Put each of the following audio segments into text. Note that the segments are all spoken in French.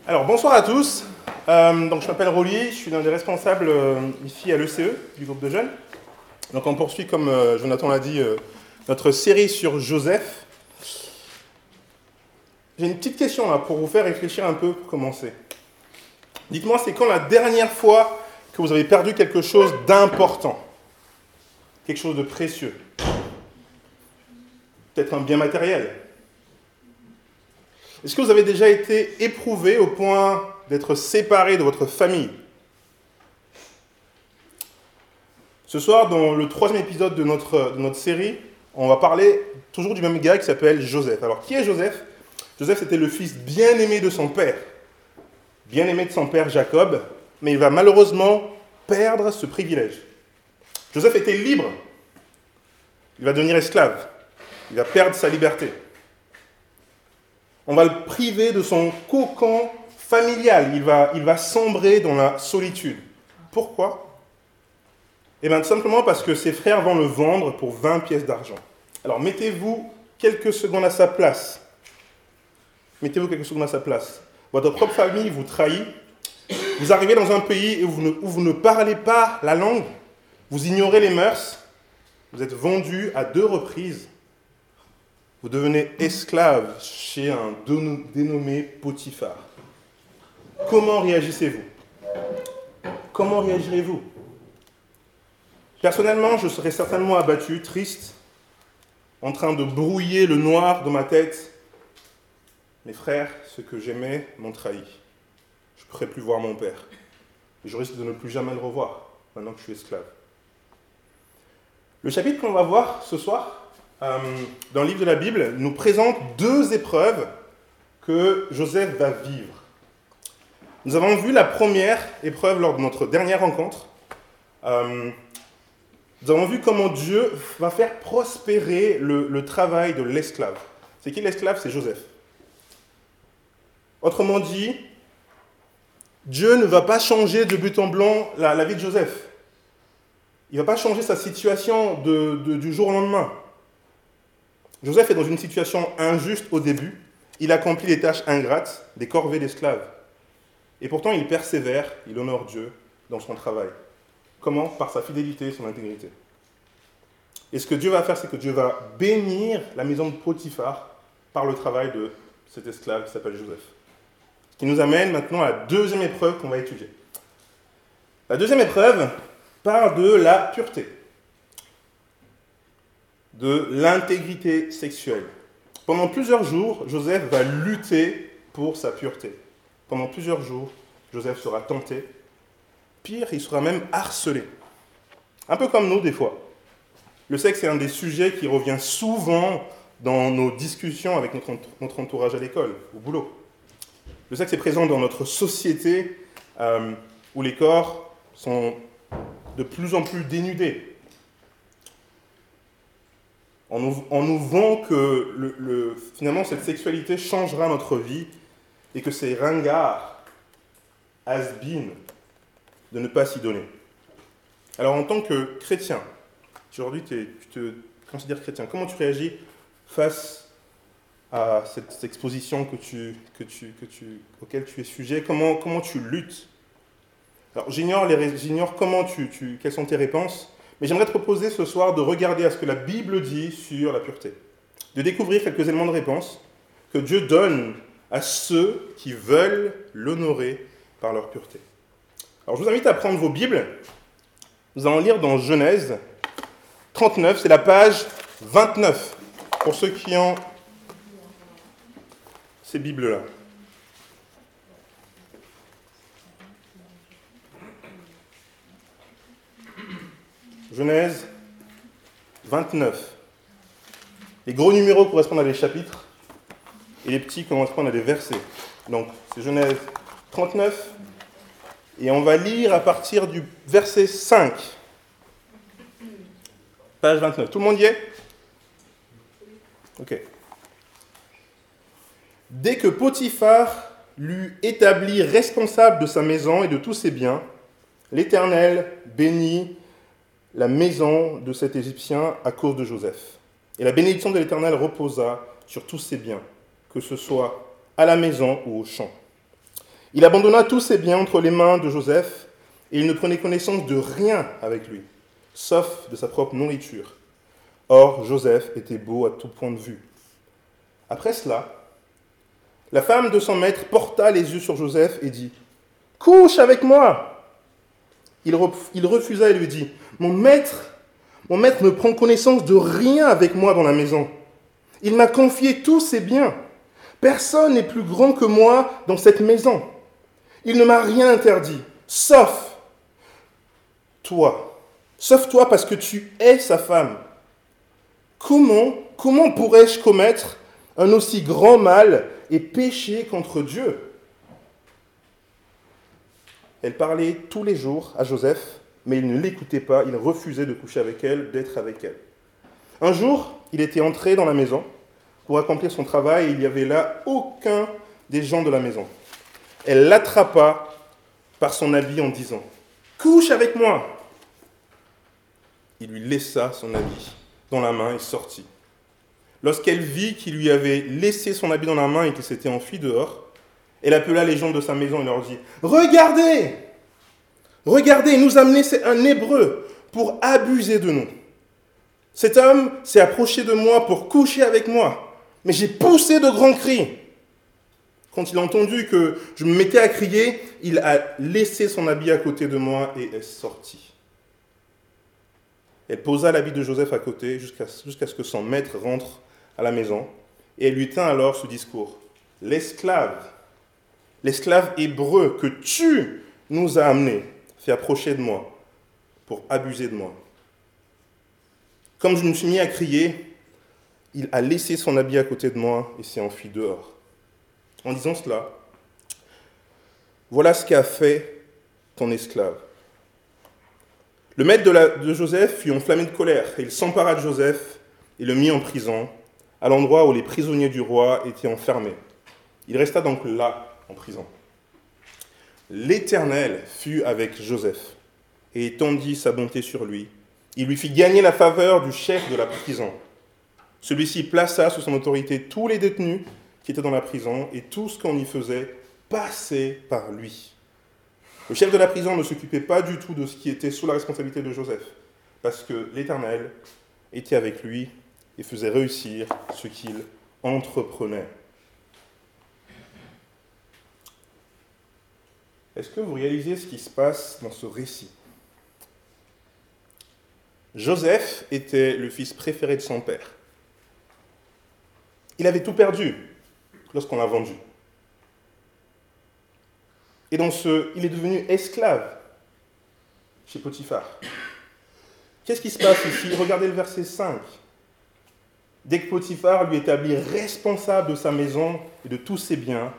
Alors, bonsoir à tous. Je m'appelle Rolly, je suis l'un des responsables ici à l'ECE, du groupe de jeunes. Donc, on poursuit, comme Jonathan l'a dit, notre série sur Joseph. J'ai une petite question là, pour vous faire réfléchir un peu pour commencer. Dites-moi, c'est quand la dernière fois que vous avez perdu quelque chose d'important? Quelque chose de précieux? Peut-être un bien matériel? Est-ce que vous avez déjà été éprouvé au point d'être séparé de votre famille? Ce soir, dans le 3e épisode de notre série, on va parler toujours du même gars qui s'appelle Joseph. Alors, qui est Joseph? Joseph, c'était le fils bien-aimé de son père. Bien-aimé de son père Jacob, mais il va malheureusement perdre ce privilège. Joseph était libre. Il va devenir esclave. Il va perdre sa liberté. On va le priver de son cocon familial. Il va sombrer dans la solitude. Pourquoi? Eh bien, tout simplement parce que ses frères vont le vendre pour 20 pièces d'argent. Alors, mettez-vous quelques secondes à sa place. Mettez-vous quelques secondes à sa place. Votre propre famille vous trahit. Vous arrivez dans un pays où vous ne parlez pas la langue. Vous ignorez les mœurs. Vous êtes vendu à 2 reprises. Vous devenez esclave chez un dénommé Potiphar. Comment réagissez-vous? Comment réagirez-vous? Personnellement, je serais certainement abattu, triste, en train de brouiller le noir de ma tête. Mes frères, ceux que j'aimais, m'ont trahi. Je ne pourrais plus voir mon père. Et je risque de ne plus jamais le revoir, maintenant que je suis esclave. Le chapitre qu'on va voir ce soir, dans le livre de la Bible, nous présente 2 épreuves que Joseph va vivre. Nous avons vu la première épreuve lors de notre dernière rencontre. Nous avons vu comment Dieu va faire prospérer le travail de l'esclave. C'est qui l'esclave? C'est Joseph. Autrement dit, Dieu ne va pas changer de but en blanc la vie de Joseph. Il ne va pas changer sa situation du jour au lendemain. Joseph est dans une situation injuste au début. Il accomplit des tâches ingrates, des corvées d'esclaves. Et pourtant, il persévère, il honore Dieu dans son travail. Comment? Par sa fidélité et son intégrité. Et ce que Dieu va faire, c'est que Dieu va bénir la maison de Potiphar par le travail de cet esclave qui s'appelle Joseph. Ce qui nous amène maintenant à la 2e épreuve qu'on va étudier. La 2e épreuve parle de la pureté, de l'intégrité sexuelle. Pendant plusieurs jours, Joseph va lutter pour sa pureté. Pendant plusieurs jours, Joseph sera tenté. Pire, il sera même harcelé. Un peu comme nous, des fois. Le sexe est un des sujets qui revient souvent dans nos discussions avec notre entourage à l'école, au boulot. Le sexe est présent dans notre société où les corps sont de plus en plus dénudés. On nous vend que finalement cette sexualité changera notre vie et que c'est ringard, has-been, de ne pas s'y donner. Alors en tant que chrétien, aujourd'hui tu te considères chrétien, comment tu réagis face à cette exposition auquel tu es sujet? Comment tu luttes? Alors j'ignore quelles sont tes réponses, mais j'aimerais te proposer ce soir de regarder à ce que la Bible dit sur la pureté, de découvrir quelques éléments de réponse que Dieu donne à ceux qui veulent l'honorer par leur pureté. Alors je vous invite à prendre vos Bibles. Nous allons lire dans Genèse 39, c'est la page 29, pour ceux qui ont ces Bibles-là. Genèse 29. Les gros numéros correspondent à des chapitres et les petits correspondent à des versets. Donc, c'est Genèse 39 et on va lire à partir du verset 5. Page 29. Tout le monde y est? Ok. Dès que Potiphar l'eut établi responsable de sa maison et de tous ses biens, l'Éternel bénit la maison de cet Égyptien à cause de Joseph. Et la bénédiction de l'Éternel reposa sur tous ses biens, que ce soit à la maison ou au champ. Il abandonna tous ses biens entre les mains de Joseph et il ne prenait connaissance de rien avec lui, sauf de sa propre nourriture. Or, Joseph était beau à tout point de vue. Après cela, la femme de son maître porta les yeux sur Joseph et dit « Couche avec moi !» Il refusa et lui dit « Mon maître ne prend connaissance de rien avec moi dans la maison. Il m'a confié tous ses biens. Personne n'est plus grand que moi dans cette maison. Il ne m'a rien interdit, sauf toi. Sauf toi parce que tu es sa femme. Comment pourrais-je commettre un aussi grand mal et pécher contre Dieu ?» Elle parlait tous les jours à Joseph, mais il ne l'écoutait pas, il refusait de coucher avec elle, d'être avec elle. Un jour, il était entré dans la maison pour accomplir son travail et il n'y avait là aucun des gens de la maison. Elle l'attrapa par son habit en disant « Couche avec moi !» Il lui laissa son habit dans la main et sortit. Lorsqu'elle vit qu'il lui avait laissé son habit dans la main et qu'il s'était enfui dehors, elle appela les gens de sa maison et leur dit « Regardez, il nous a amené un Hébreu pour abuser de nous. Cet homme s'est approché de moi pour coucher avec moi, mais j'ai poussé de grands cris. Quand il a entendu que je me mettais à crier, il a laissé son habit à côté de moi et est sorti. » Elle posa l'habit de Joseph à côté jusqu'à ce que son maître rentre à la maison et elle lui tint alors ce discours. « L'esclave hébreu que tu nous as amené s'est approché de moi pour abuser de moi. Comme je me suis mis à crier, il a laissé son habit à côté de moi et s'est enfui dehors. » En disant cela, voilà ce qu'a fait ton esclave. Le maître de Joseph fut enflammé de colère et il s'empara de Joseph et le mit en prison, à l'endroit où les prisonniers du roi étaient enfermés. Il resta donc là, en prison. L'Éternel fut avec Joseph et étendit sa bonté sur lui. Il lui fit gagner la faveur du chef de la prison. Celui-ci plaça sous son autorité tous les détenus qui étaient dans la prison et tout ce qu'on y faisait passait par lui. Le chef de la prison ne s'occupait pas du tout de ce qui était sous la responsabilité de Joseph, parce que l'Éternel était avec lui et faisait réussir ce qu'il entreprenait. Est-ce que vous réalisez ce qui se passe dans ce récit ? Joseph était le fils préféré de son père. Il avait tout perdu lorsqu'on l'a vendu. Et il est devenu esclave chez Potiphar. Qu'est-ce qui se passe ici ? Regardez le verset 5. Dès que Potiphar lui établit responsable de sa maison et de tous ses biens,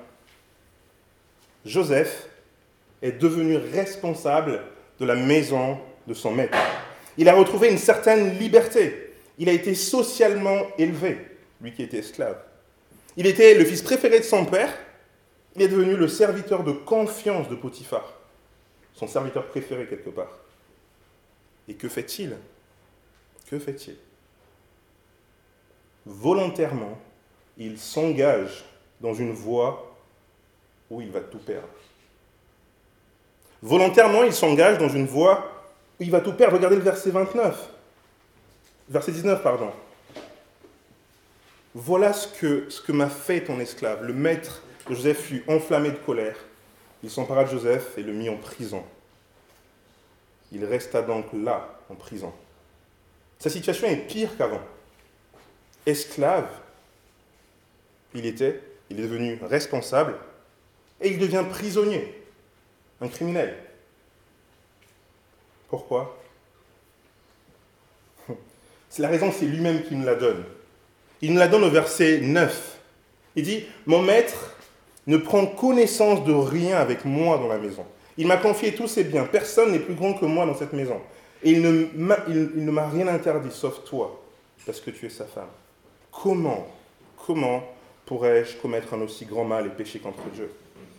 Joseph est devenu responsable de la maison de son maître. Il a retrouvé une certaine liberté. Il a été socialement élevé, lui qui était esclave. Il était le fils préféré de son père. Il est devenu le serviteur de confiance de Potiphar, son serviteur préféré quelque part. Et que fait-il ? Volontairement, il s'engage dans une voie où il va tout perdre. Volontairement, il s'engage dans une voie où il va tout perdre. Regardez le verset 19, pardon. Voilà ce que m'a fait ton esclave. Le maître de Joseph fut enflammé de colère. Il s'empara de Joseph et le mit en prison. Il resta donc là, en prison. Sa situation est pire qu'avant. Esclave, il est devenu responsable et il devient prisonnier, un criminel. Pourquoi ? C'est la raison, c'est lui-même qui nous la donne. Il nous la donne au verset 9. Il dit « Mon maître ne prend connaissance de rien avec moi dans la maison. Il m'a confié tous ses biens. Personne n'est plus grand que moi dans cette maison. Et il ne m'a rien interdit, sauf toi, parce que tu es sa femme. Comment pourrais-je commettre un aussi grand mal et pécher contre Dieu ? »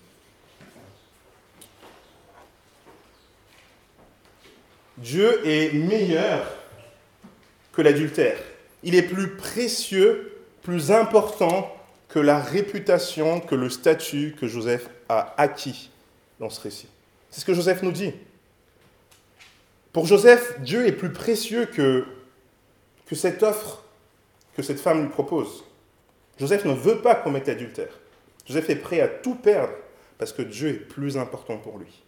Dieu est meilleur que l'adultère. Il est plus précieux, plus important que la réputation, que le statut que Joseph a acquis dans ce récit. C'est ce que Joseph nous dit. Pour Joseph, Dieu est plus précieux que cette offre que cette femme lui propose. Joseph ne veut pas commettre adultère. Joseph est prêt à tout perdre parce que Dieu est plus important pour lui.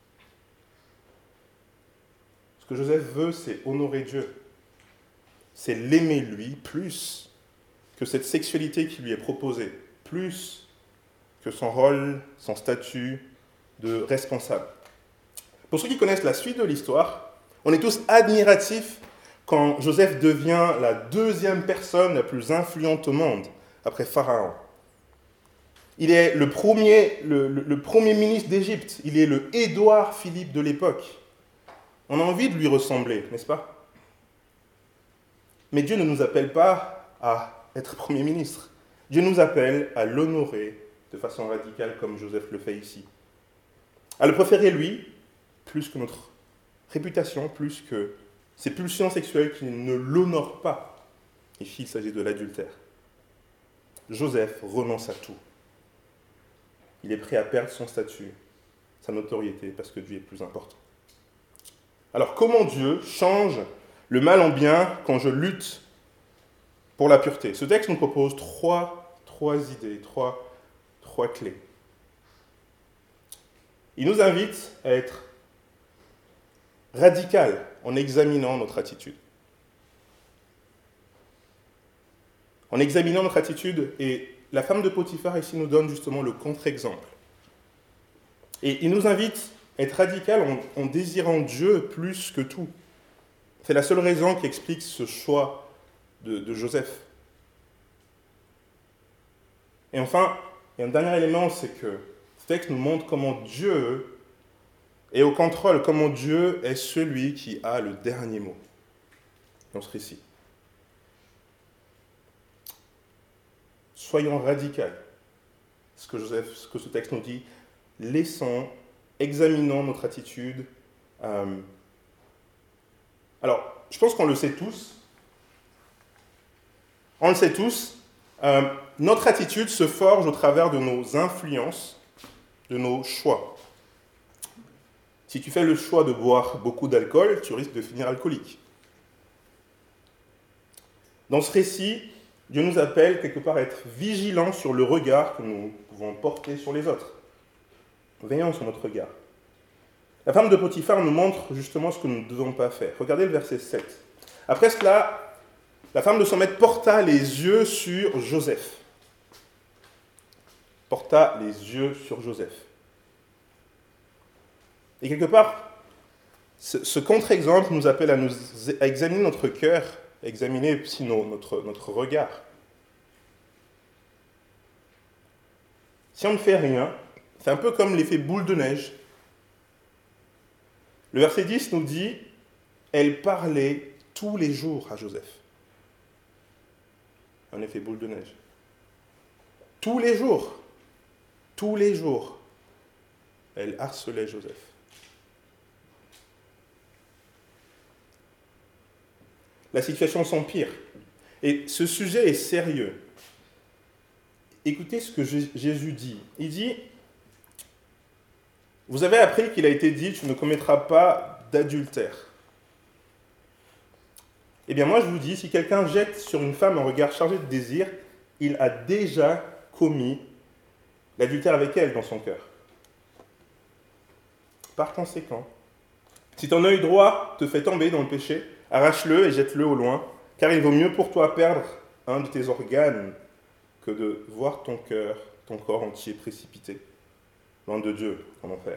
Ce que Joseph veut, c'est honorer Dieu. C'est l'aimer lui plus que cette sexualité qui lui est proposée, plus que son rôle, son statut de responsable. Pour ceux qui connaissent la suite de l'histoire, on est tous admiratifs quand Joseph devient la deuxième personne la plus influente au monde, après Pharaon. Il est le premier ministre d'Égypte, il est le Édouard Philippe de l'époque. On a envie de lui ressembler, n'est-ce pas? Mais Dieu ne nous appelle pas à être Premier ministre. Dieu nous appelle à l'honorer de façon radicale comme Joseph le fait ici. À le préférer lui, plus que notre réputation, plus que ces pulsions sexuelles qui ne l'honorent pas. Ici, il s'agit de l'adultère. Joseph renonce à tout. Il est prêt à perdre son statut, sa notoriété, parce que Dieu est plus important. Alors, comment Dieu change le mal en bien quand je lutte pour la pureté? Ce texte nous propose trois idées, trois clés. Il nous invite à être radical en examinant notre attitude. En examinant notre attitude, et la femme de Potiphar ici nous donne justement le contre-exemple. Et il nous invite à être radical en désirant Dieu plus que tout. C'est la seule raison qui explique ce choix de Joseph. Et enfin, il y a un dernier élément, c'est que ce texte nous montre comment Dieu est au contrôle, comment Dieu est celui qui a le dernier mot dans ce récit. Soyons radicaux. Ce que ce texte nous dit, examinons notre attitude. Alors, je pense qu'on le sait tous. On le sait tous. Notre attitude se forge au travers de nos influences, de nos choix. Si tu fais le choix de boire beaucoup d'alcool, tu risques de finir alcoolique. Dans ce récit, Dieu nous appelle quelque part à être vigilants sur le regard que nous pouvons porter sur les autres. Veillons sur notre regard. La femme de Potiphar nous montre justement ce que nous ne devons pas faire. Regardez le verset 7. Après cela, la femme de son maître porta les yeux sur Joseph. Porta les yeux sur Joseph. Et quelque part, ce contre-exemple nous appelle à examiner notre cœur, à examiner aussi notre regard. Si on ne fait rien, c'est un peu comme l'effet boule de neige. Le verset 10 nous dit « Elle parlait tous les jours à Joseph ». Un effet boule de neige. Tous les jours, elle harcelait Joseph. La situation s'empire. Et ce sujet est sérieux. Écoutez ce que Jésus dit. Il dit, vous avez appris qu'il a été dit, tu ne commettras pas d'adultère. Eh bien moi je vous dis, si quelqu'un jette sur une femme un regard chargé de désir, il a déjà commis l'adultère avec elle dans son cœur. Par conséquent, si ton œil droit te fait tomber dans le péché, arrache-le et jette-le au loin, car il vaut mieux pour toi perdre un de tes organes que de voir ton corps entier précipité, loin de Dieu, en enfer.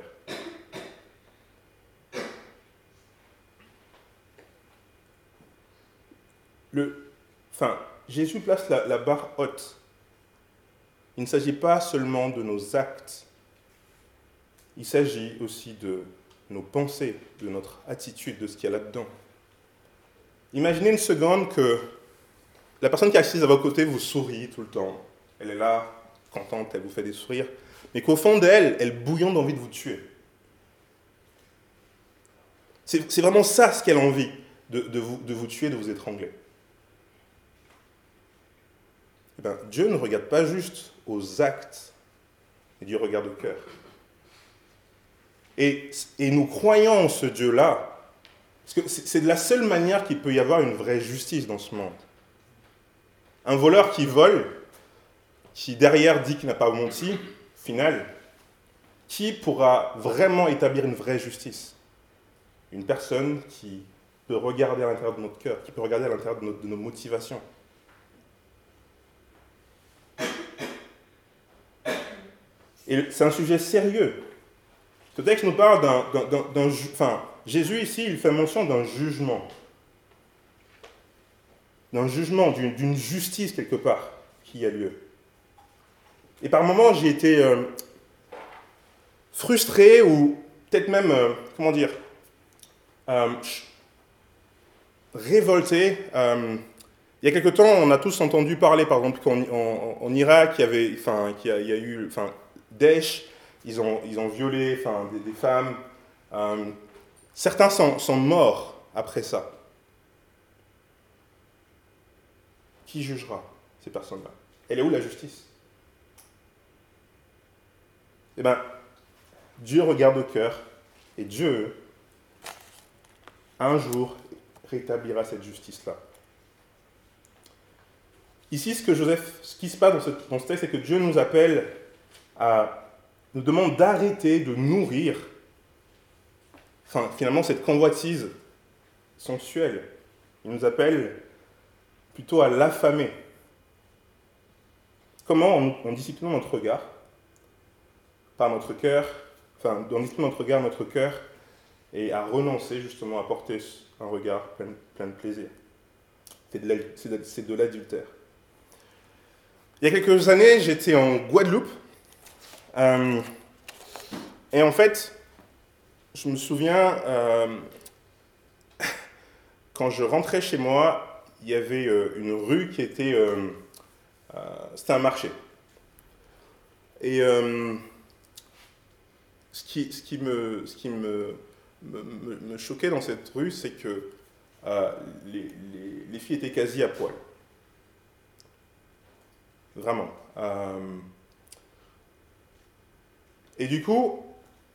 Jésus place la barre haute. Il ne s'agit pas seulement de nos actes, il s'agit aussi de nos pensées, de notre attitude, de ce qu'il y a là-dedans. Imaginez une seconde que la personne qui est assise à vos côtés vous sourit tout le temps. Elle est là, contente, elle vous fait des sourires. Mais qu'au fond d'elle, elle bouillonne d'envie de vous tuer. C'est vraiment ça ce qu'elle a envie, de vous tuer, de vous étrangler. Eh bien, Dieu ne regarde pas juste aux actes, mais Dieu regarde au cœur. Et nous croyons en ce Dieu-là, parce que c'est de la seule manière qu'il peut y avoir une vraie justice dans ce monde. Un voleur qui vole, qui derrière dit qu'il n'a pas menti, au final, qui pourra vraiment établir une vraie justice? Une personne qui peut regarder à l'intérieur de notre cœur, qui peut regarder à l'intérieur de nos motivations. Et c'est un sujet sérieux. Ce texte nous parle Jésus ici, il fait mention d'un jugement. D'un jugement, d'une justice quelque part qui a lieu. Et par moments, j'ai été frustré ou peut-être même, révolté. Il y a quelque temps, on a tous entendu parler, par exemple, qu'en Irak, il y a eu Daesh, ils ont violé des femmes. Certains sont morts après ça. Qui jugera ces personnes-là? Elle est où la justice? Eh bien, Dieu regarde au cœur et Dieu, un jour, rétablira cette justice-là. Ici, ce qui se passe dans ce texte, c'est que Dieu nous appelle nous demande d'arrêter de nourrir, finalement, cette convoitise sensuelle. Il nous appelle plutôt à l'affamer. Comment en disciplinant notre regard, par notre cœur, en disciplinant notre regard, notre cœur, et à renoncer justement à porter un regard plein de plaisir. C'est de l'adultère. Il y a quelques années, j'étais en Guadeloupe, et en fait, je me souviens, quand je rentrais chez moi, il y avait une rue qui était... c'était un marché. Et ce qui me choquait dans cette rue, c'est que les filles étaient quasi à poil. Vraiment. Et du coup,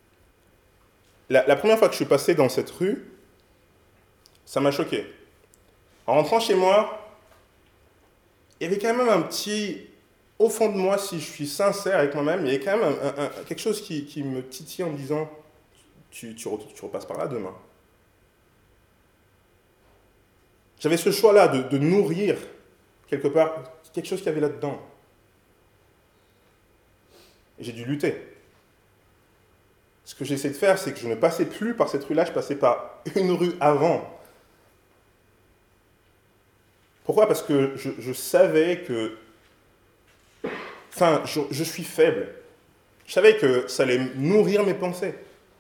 la première fois que je suis passé dans cette rue, ça m'a choqué. En rentrant chez moi, il y avait quand même un petit... Au fond de moi, si je suis sincère avec moi-même, il y avait quand même quelque chose qui me titille en me disant tu repasses par là demain. J'avais ce choix-là de nourrir quelque part quelque chose qu'il y avait là-dedans. Et j'ai dû lutter. Ce que j'essaie de faire, c'est que je ne passais plus par cette rue-là, je passais par une rue avant. Pourquoi? Parce que je savais que... je suis faible. Je savais que ça allait nourrir mes pensées.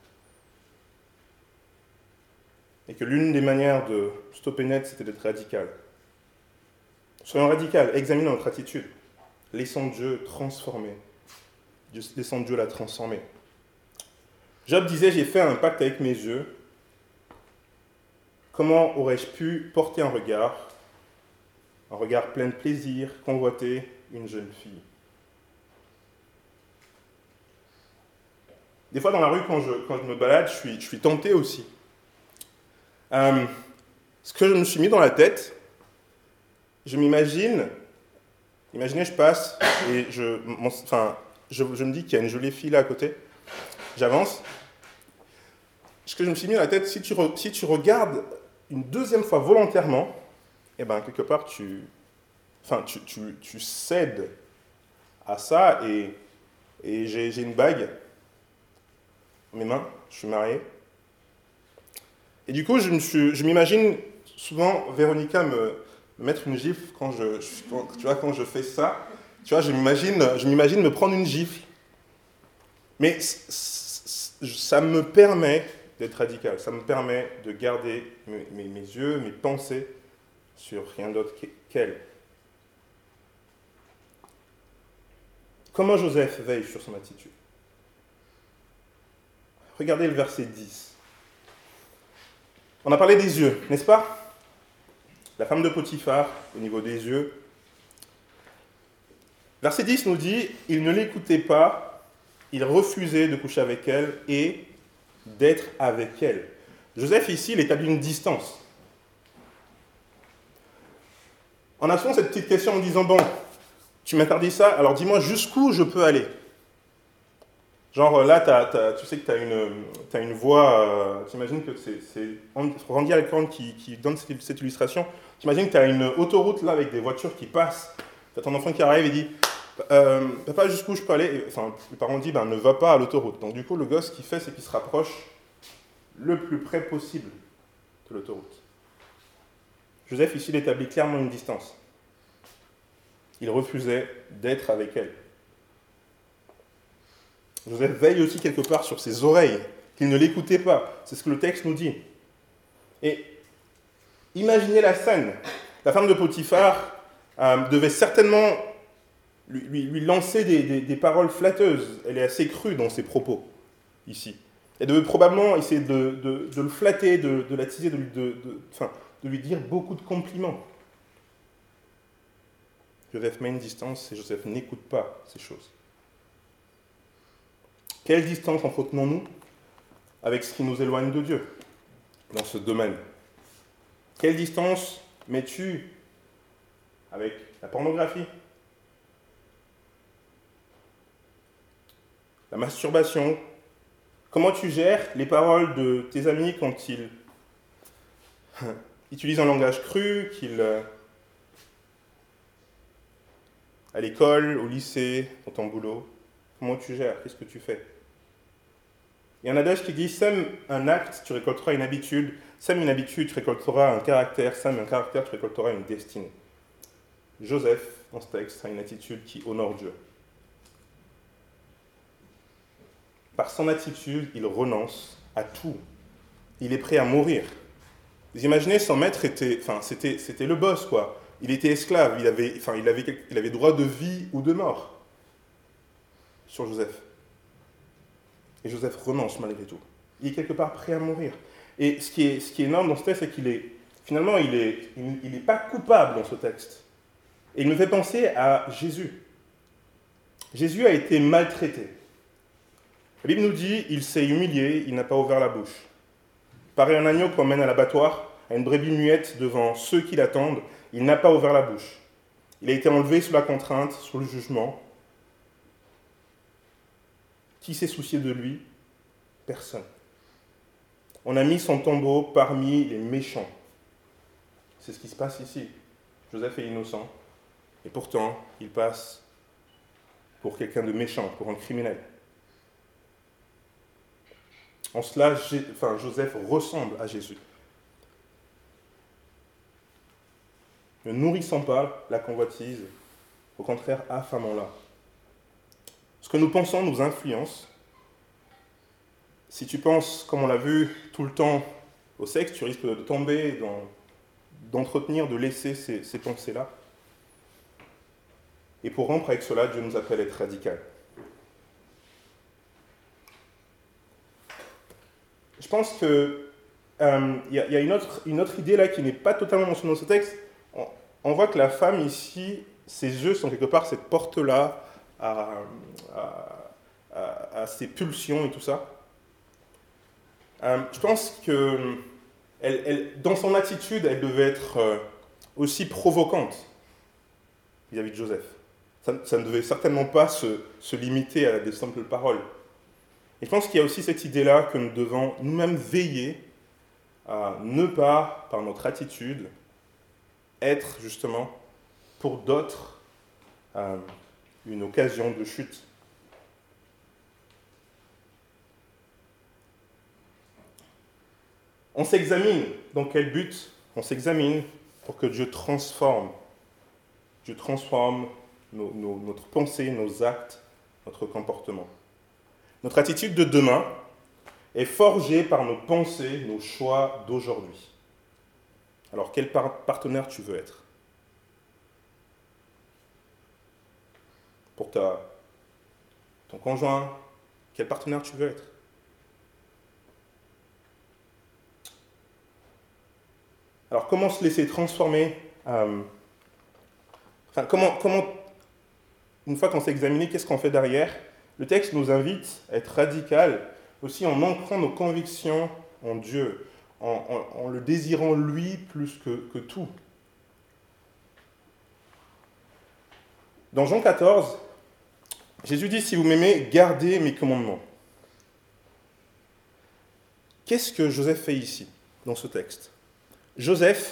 Et que l'une des manières de stopper net, c'était d'être radical. Soyons radicaux, examinons notre attitude. Laissons Dieu transformer. Laissons Dieu la transformer. Job disait, j'ai fait un pacte avec mes yeux. Comment aurais-je pu porter un regard plein de plaisir, convoiter une jeune fille? Des fois, dans la rue, quand je me balade, je suis tenté aussi. Ce que je me suis mis dans la tête, imaginez, je passe et je me dis qu'il y a une jolie fille là à côté. J'avance. Ce que je me suis mis dans la tête, si tu regardes une deuxième fois volontairement, eh ben, quelque part, tu cèdes à ça et j'ai une bague dans mes mains, je suis marié. Et du coup, je m'imagine souvent Véronica me mettre une gifle quand je fais ça. Tu vois, je m'imagine me prendre une gifle. Mais ça me permet d'être radical. Ça me permet de garder mes yeux, mes pensées sur rien d'autre qu'elle. Comment Joseph veille sur son attitude? Regardez le verset 10. On a parlé des yeux, n'est-ce pas? La femme de Potiphar, au niveau des yeux. Verset 10 nous dit, il ne l'écoutait pas, il refusait de coucher avec elle et d'être avec elle. Joseph, ici, il établit une distance. On a souvent cette petite question en disant, bon, tu m'interdis ça, alors dis-moi jusqu'où je peux aller. Genre là, tu sais que tu as une voie, t'imagines que c'est Randy Alcorn qui donne cette illustration, t'imagines que tu as une autoroute là avec des voitures qui passent, tu as ton enfant qui arrive et dit, papa, jusqu'où je peux aller? Et, enfin, le parent dit, ne va pas à l'autoroute. Donc du coup, le gosse, ce qu'il fait, c'est qu'il se rapproche le plus près possible de l'autoroute. Joseph, ici, il établit clairement une distance. Il refusait d'être avec elle. Joseph veille aussi quelque part sur ses oreilles, qu'il ne l'écoutait pas. C'est ce que le texte nous dit. Et imaginez la scène. La femme de Potiphar devait certainement lui lancer des paroles flatteuses. Elle est assez crue dans ses propos, ici. Elle devait probablement essayer de le flatter, de l'attiser, de lui dire beaucoup de compliments. Joseph met une distance et Joseph n'écoute pas ces choses. Quelle distance entretenons-nous avec ce qui nous éloigne de Dieu dans ce domaine? Quelle distance mets-tu avec la pornographie, la masturbation? Comment tu gères les paroles de tes amis quand ils utilisent un langage cru, à l'école, au lycée, dans ton boulot? Comment tu gères? Qu'est-ce que tu fais? Il y a un adage qui dit « Sème un acte, tu récolteras une habitude. Sème une habitude, tu récolteras un caractère. Sème un caractère, tu récolteras une destinée. » Joseph, dans ce texte, a une attitude qui honore Dieu. Par son attitude, il renonce à tout. Il est prêt à mourir. Vous imaginez, son maître c'était le boss, quoi. Il était esclave, il avait droit de vie ou de mort sur Joseph. Et Joseph renonce malgré tout. Il est quelque part prêt à mourir. Et ce qui est énorme dans ce texte, c'est qu'il est, finalement, il n'est pas coupable dans ce texte. Et il me fait penser à Jésus. Jésus a été maltraité. La Bible nous dit, il s'est humilié, il n'a pas ouvert la bouche. Pareil à un agneau qu'on mène à l'abattoir, à une brebis muette devant ceux qui l'attendent, il n'a pas ouvert la bouche. Il a été enlevé sous la contrainte, sous le jugement. Qui s'est soucié de lui? Personne. On a mis son tombeau parmi les méchants. C'est ce qui se passe ici. Joseph est innocent, et pourtant, il passe pour quelqu'un de méchant, pour un criminel. En cela, Joseph ressemble à Jésus. Ne nourrissons pas la convoitise, au contraire, affamons-la. Ce que nous pensons nous influence. Si tu penses, comme on l'a vu tout le temps, au sexe, tu risques de tomber, d'entretenir, de laisser ces pensées-là. Et pour rompre avec cela, Dieu nous appelle à être radical. Je pense qu'il y a une autre idée là qui n'est pas totalement mentionnée dans ce texte. On voit que la femme ici, ses yeux sont quelque part cette porte-là à ses pulsions et tout ça. Je pense que dans son attitude, elle devait être aussi provocante vis-à-vis de Joseph. Ça ne devait certainement pas se limiter à des simples paroles. Et je pense qu'il y a aussi cette idée-là que nous devons nous-mêmes veiller à ne pas, par notre attitude, être justement pour d'autres une occasion de chute. On s'examine. Dans quel but? On s'examine pour que Dieu transforme. Dieu transforme notre pensée, nos actes, notre comportement. Notre attitude de demain est forgée par nos pensées, nos choix d'aujourd'hui. Alors, quel partenaire tu veux être? Pour ton conjoint, quel partenaire tu veux être? Alors, comment se laisser transformer comment une fois qu'on s'est examiné qu'est-ce qu'on fait derrière, le texte nous invite à être radical, aussi en ancrant nos convictions en Dieu, en le désirant lui plus que tout. Dans Jean 14, Jésus dit, si vous m'aimez, gardez mes commandements. Qu'est-ce que Joseph fait ici, dans ce texte? Joseph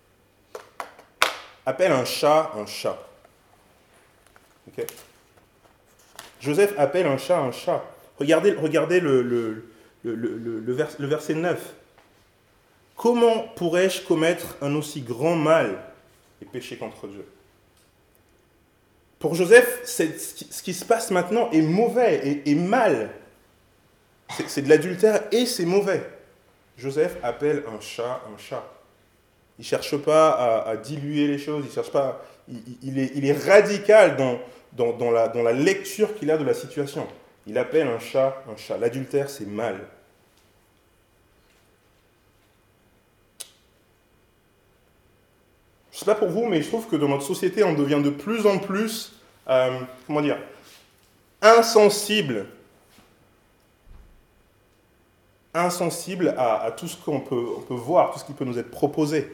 appelle un chat un chat. Okay. Joseph appelle un chat un chat. Regardez le verset 9. Comment pourrais-je commettre un aussi grand mal et pécher contre Dieu? Pour Joseph, ce qui se passe maintenant est mauvais et mal. C'est de l'adultère et c'est mauvais. Joseph appelle un chat un chat. Il ne cherche pas à diluer les choses, il est radical dans la lecture qu'il a de la situation. Il appelle un chat un chat. L'adultère, c'est mal. Je ne sais pas pour vous, mais je trouve que dans notre société, on devient de plus en plus, insensible à tout ce qu'on peut voir, tout ce qui peut nous être proposé.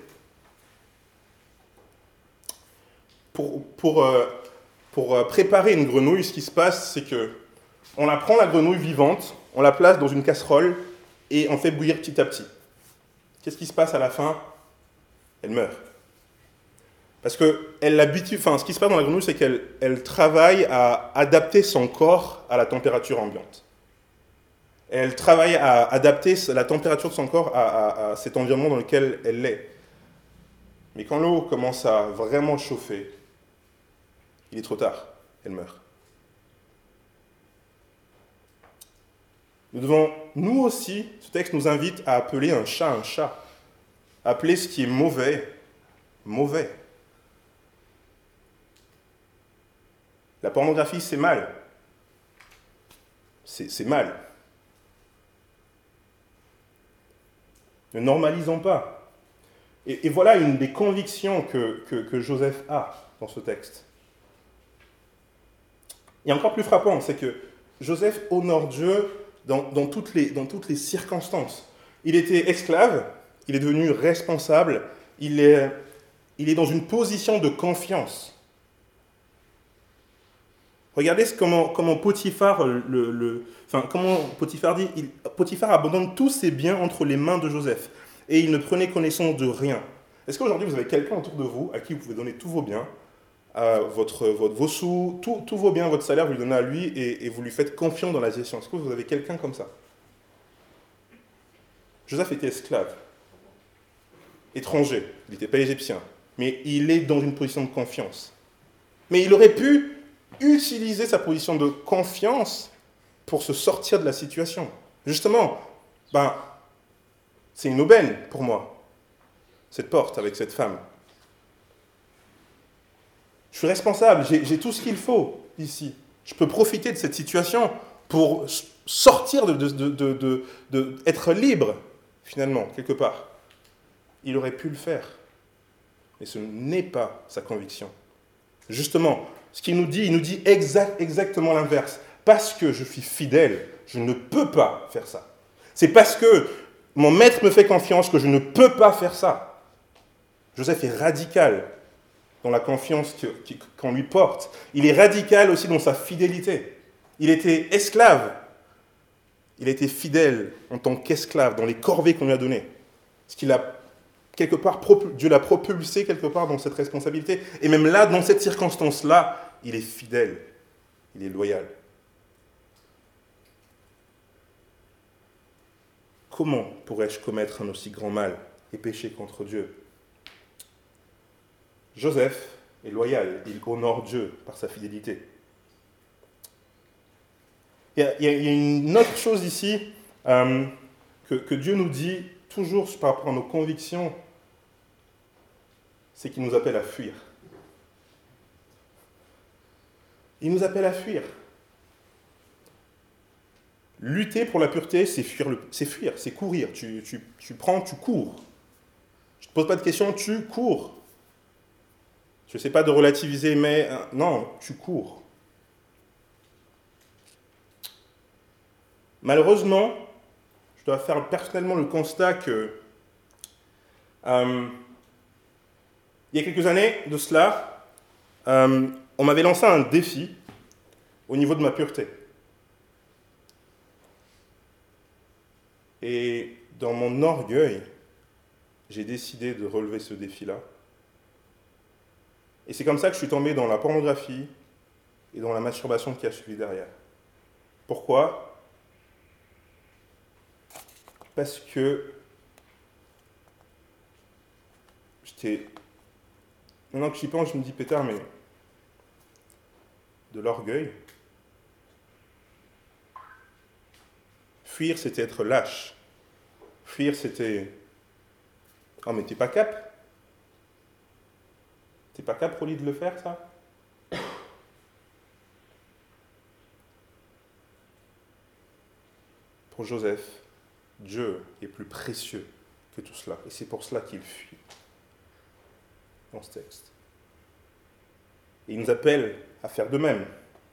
Pour préparer une grenouille, ce qui se passe, c'est que on la prend, la grenouille vivante, on la place dans une casserole et on fait bouillir petit à petit. Qu'est-ce qui se passe à la fin? Elle meurt. Parce que ce qui se passe dans la grenouille, c'est qu'elle travaille à adapter son corps à la température ambiante. Elle travaille à adapter la température de son corps à cet environnement dans lequel elle est. Mais quand l'eau commence à vraiment chauffer, il est trop tard, elle meurt. Nous devons, nous aussi, ce texte nous invite à appeler un chat, appeler ce qui est mauvais, mauvais. La pornographie, c'est mal. C'est mal. Ne normalisons pas. Et voilà une des convictions que Joseph a dans ce texte. Et encore plus frappant, c'est que Joseph honore Dieu dans toutes les circonstances. Il était esclave, il est devenu responsable, il est dans une position de confiance. Regardez comment Potiphar, comment Potiphar dit, Potiphar abandonne tous ses biens entre les mains de Joseph et il ne prenait connaissance de rien. Est-ce qu'aujourd'hui vous avez quelqu'un autour de vous à qui vous pouvez donner tous vos biens, vos sous, tous vos biens, votre salaire, vous le donnez à lui et vous lui faites confiance dans la gestion? Est-ce que vous avez quelqu'un comme ça? Joseph était esclave, étranger, il n'était pas égyptien, mais il est dans une position de confiance. Mais il aurait pu utiliser sa position de confiance pour se sortir de la situation. Justement, c'est une aubaine pour moi, cette porte avec cette femme. Je suis responsable, j'ai tout ce qu'il faut ici. Je peux profiter de cette situation pour sortir être libre, finalement, quelque part. Il aurait pu le faire, mais ce n'est pas sa conviction. Justement, ce qu'il nous dit, il nous dit exactement l'inverse. Parce que je suis fidèle, je ne peux pas faire ça. C'est parce que mon maître me fait confiance que je ne peux pas faire ça. Joseph est radical dans la confiance qu'on lui porte. Il est radical aussi dans sa fidélité. Il était esclave. Il était fidèle en tant qu'esclave dans les corvées qu'on lui a données. Ce qu'il a quelque part, Dieu l'a propulsé quelque part dans cette responsabilité. Et même là, dans cette circonstance-là, il est fidèle, il est loyal. Comment pourrais-je commettre un aussi grand mal et pécher contre Dieu? Joseph est loyal, il honore Dieu par sa fidélité. Il y a une autre chose ici que Dieu nous dit toujours par rapport à nos convictions, c'est qu'il nous appelle à fuir. Il nous appelle à fuir. Lutter pour la pureté, c'est fuir, c'est courir. Tu cours. Je ne te pose pas de questions, tu cours. Je ne sais pas de relativiser, mais non, tu cours. Malheureusement, je dois faire personnellement le constat que il y a quelques années de cela, on m'avait lancé un défi au niveau de ma pureté. Et dans mon orgueil, j'ai décidé de relever ce défi-là. Et c'est comme ça que je suis tombé dans la pornographie et dans la masturbation qui a suivi derrière. Pourquoi ? Parce que maintenant que j'y pense, je me dis, pétard, mais de l'orgueil, fuir, c'était être lâche. Fuir, c'était... Oh, mais t'es pas cap ? T'es pas cap, Rolly, de le faire, ça ? Pour Joseph, Dieu est plus précieux que tout cela. Et c'est pour cela qu'il fuit dans ce texte. Et il nous appelle à faire de même.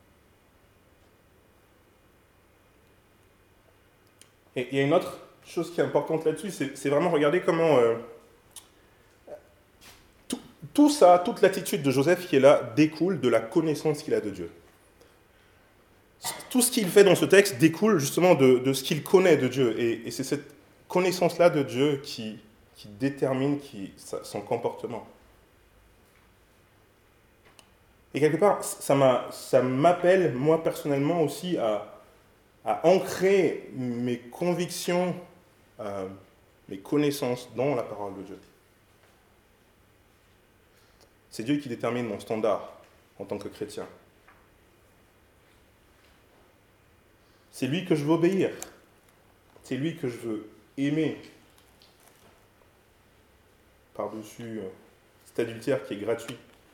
Et il y a une autre chose qui est importante là-dessus, c'est vraiment regarder comment tout ça, toute l'attitude de Joseph qui est là, découle de la connaissance qu'il a de Dieu. Tout ce qu'il fait dans ce texte découle justement de ce qu'il connaît de Dieu. Et c'est cette connaissance-là de Dieu qui détermine son comportement. Et quelque part, ça m'appelle, moi personnellement aussi, à ancrer mes convictions, mes connaissances dans la parole de Dieu. C'est Dieu qui détermine mon standard en tant que chrétien. C'est lui que je veux obéir. C'est lui que je veux aimer. Par-dessus cet adultère qui est gratuit.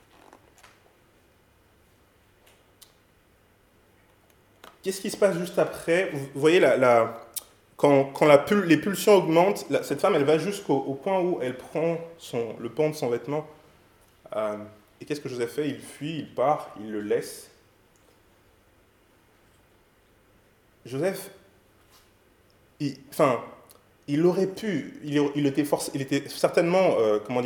Qu'est-ce qui se passe juste après ? Vous voyez, quand les pulsions augmentent, cette femme, elle va jusqu'au point où elle prend le pan de son vêtement. Et qu'est-ce que Joseph fait ? Il fuit, il part, il le laisse. Joseph, il aurait pu, il était certainement,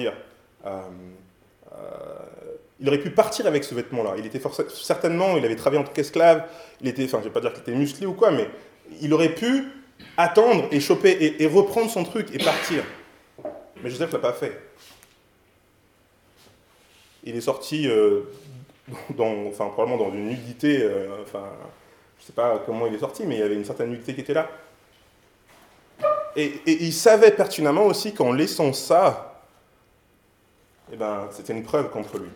il aurait pu partir avec ce vêtement-là. Certainement, il avait travaillé en tant qu'esclave, je ne vais pas dire qu'il était musclé ou quoi, mais il aurait pu attendre et choper et reprendre son truc et partir. Mais Joseph ne l'a pas fait. Il est sorti probablement dans une nudité, je ne sais pas comment il est sorti, mais il y avait une certaine nudité qui était là. Et il savait pertinemment aussi qu'en laissant ça, c'était une preuve contre lui.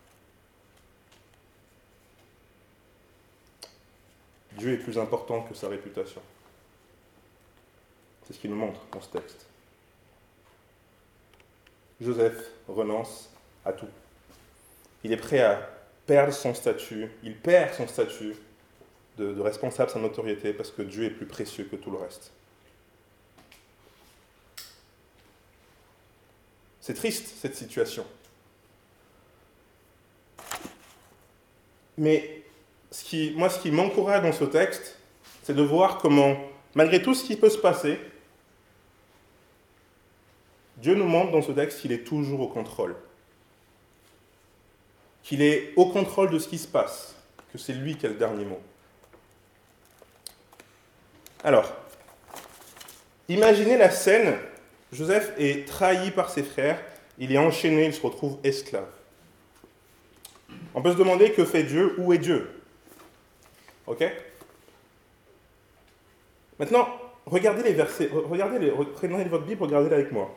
Dieu est plus important que sa réputation. C'est ce qu'il nous montre dans ce texte. Joseph renonce à tout. Il est prêt à perdre son statut. Il perd son statut de responsable, sa notoriété, parce que Dieu est plus précieux que tout le reste. C'est triste, cette situation. Mais ce qui m'encourage dans ce texte, c'est de voir comment, malgré tout ce qui peut se passer, Dieu nous montre dans ce texte qu'il est toujours au contrôle. Qu'il est au contrôle de ce qui se passe, que c'est lui qui a le dernier mot. Alors, imaginez la scène, Joseph est trahi par ses frères, il est enchaîné, il se retrouve esclave. On peut se demander que fait Dieu, où est Dieu ? Ok ? Maintenant, regardez les versets, prenez votre Bible, regardez-les avec moi.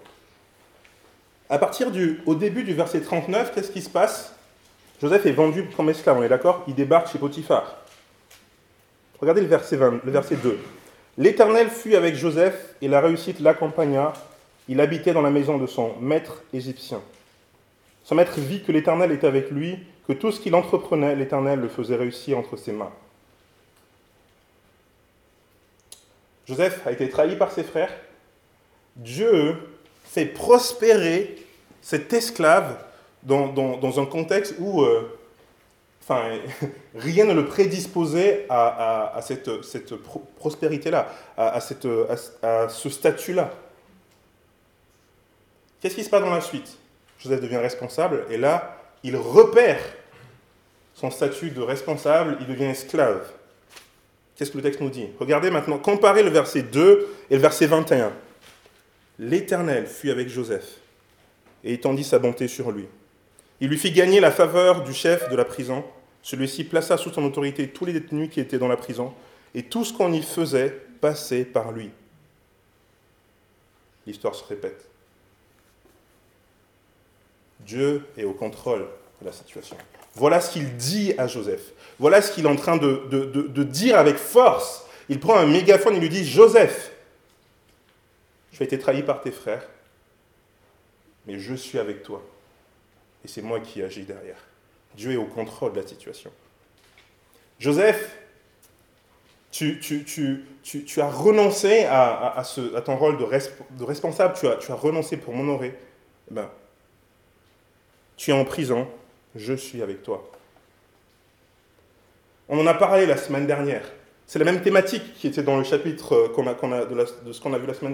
Au début du verset 39, qu'est-ce qui se passe ? Joseph est vendu comme esclave, on est d'accord ? Il débarque chez Potiphar. Regardez le verset 2. L'Éternel fut avec Joseph et la réussite l'accompagna. Il habitait dans la maison de son maître égyptien. Son maître vit que l'Éternel était avec lui, que tout ce qu'il entreprenait, l'Éternel le faisait réussir entre ses mains. Joseph a été trahi par ses frères. Dieu fait prospérer cet esclave dans un contexte où rien ne le prédisposait à cette prospérité-là, à ce statut-là. Qu'est-ce qui se passe dans la suite? Joseph devient responsable, et là, il repère son statut de responsable, il devient esclave. Qu'est-ce que le texte nous dit? Regardez maintenant, comparez le verset 2 et le verset 21. L'Éternel fut avec Joseph et étendit sa bonté sur lui. Il lui fit gagner la faveur du chef de la prison. Celui-ci plaça sous son autorité tous les détenus qui étaient dans la prison, et tout ce qu'on y faisait passait par lui. L'histoire se répète. Dieu est au contrôle de la situation. Voilà ce qu'il dit à Joseph. Voilà ce qu'il est en train de dire avec force. Il prend un mégaphone et lui dit « Joseph, tu as été trahi par tes frères, mais je suis avec toi. Et c'est moi qui agis derrière. » Dieu est au contrôle de la situation. Joseph, tu as renoncé à ton rôle de responsable, tu as renoncé pour m'honorer. Eh ben, tu es en prison, je suis avec toi. On en a parlé la semaine dernière. C'est la même thématique qui était dans le chapitre de ce qu'on a vu la semaine dernière.